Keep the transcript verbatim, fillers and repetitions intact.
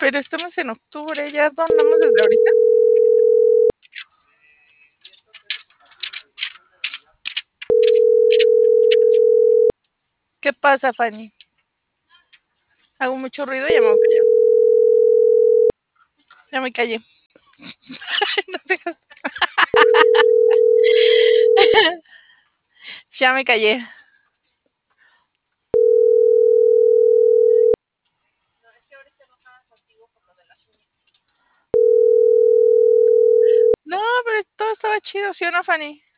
Pero estamos en octubre, ¿ya donamos desde ahorita? ¿Qué pasa, Fanny? Hago mucho ruido y ya me voy a callar. Ya me callé. No dejas. Ya me callé. No, pero todo estaba chido, ¿sí o no, Fanny?